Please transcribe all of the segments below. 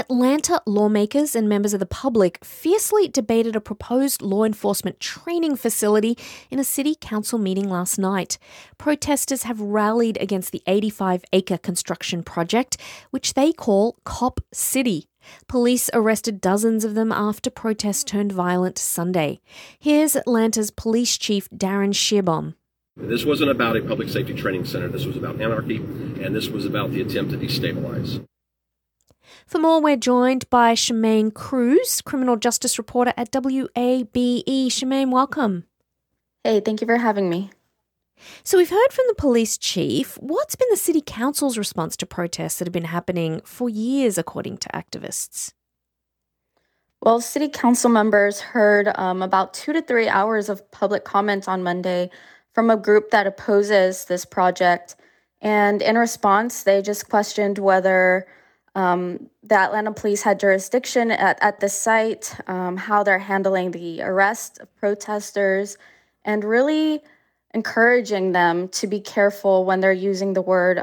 Atlanta lawmakers and members of the public fiercely debated a proposed law enforcement training facility in a city council meeting last night. Protesters have rallied against the 85-acre construction project, which they call Cop City. Police arrested dozens of them after protests turned violent Sunday. Here's Atlanta's police chief, Darren Shearbaum. This wasn't about a public safety training center. This was about anarchy, and this was about the attempt to destabilize. For more, we're joined by Shemaine Cruz, criminal justice reporter at WABE. Shemaine, welcome. Hey, thank you for having me. So we've heard from the police chief. What's been the city council's response to protests that have been happening for years, according to activists? Well, city council members heard about 2 to 3 hours of public comment on Monday from a group that opposes this project. And in response, they just questioned whether the Atlanta police had jurisdiction at the site, how they're handling the arrest of protesters, and really encouraging them to be careful when they're using the word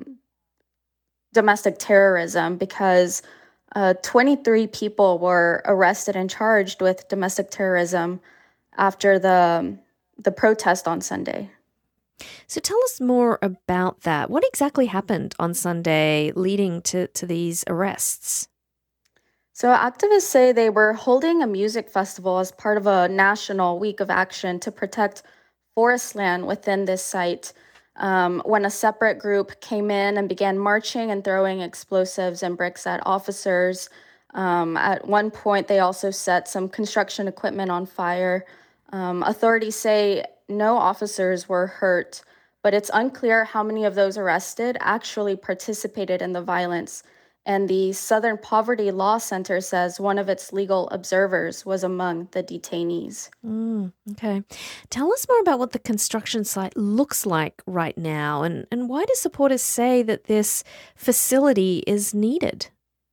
domestic terrorism, because 23 people were arrested and charged with domestic terrorism after the protest on Sunday. So tell us more about that. What exactly happened on Sunday leading to these arrests? So activists say they were holding a music festival as part of a national week of action to protect forest land within this site, when a separate group came in and began marching and throwing explosives and bricks at officers. At one point, they also set some construction equipment on fire. Authorities say no officers were hurt, but it's unclear how many of those arrested actually participated in the violence. And the Southern Poverty Law Center says one of its legal observers was among the detainees. Okay. Tell us more about what the construction site looks like right now, and why do supporters say that this facility is needed?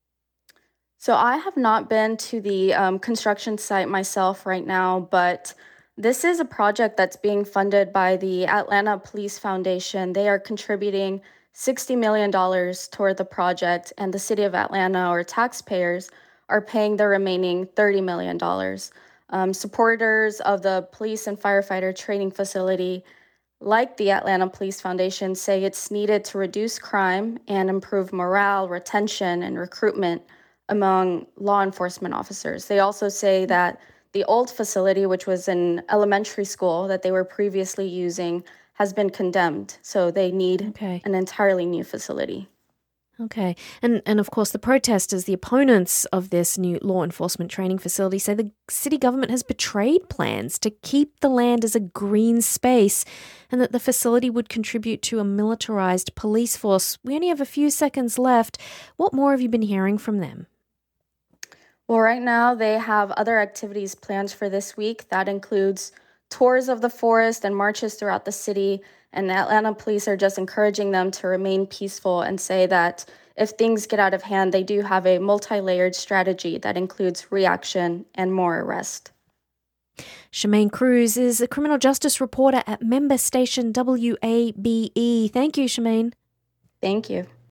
So I have not been to the construction site myself right now, but this is a project that's being funded by the Atlanta Police Foundation. They are contributing $60 million toward the project, and the city of Atlanta, or taxpayers, are paying the remaining $30 million. Supporters of the police and firefighter training facility, like the Atlanta Police Foundation, say it's needed to reduce crime and improve morale, retention, and recruitment among law enforcement officers. They also say that the old facility, which was an elementary school that they were previously using, has been condemned. So they need an entirely new facility. Okay. And of course, the protesters, the opponents of this new law enforcement training facility, say the city government has betrayed plans to keep the land as a green space and that the facility would contribute to a militarized police force. We only have a few seconds left. What more have you been hearing from them? Well, right now they have other activities planned for this week. That includes tours of the forest and marches throughout the city. And the Atlanta police are just encouraging them to remain peaceful and say that if things get out of hand, they do have a multi-layered strategy that includes reaction and more arrest. Shemaine Cruz is a criminal justice reporter at member station WABE. Thank you, Shemaine. Thank you.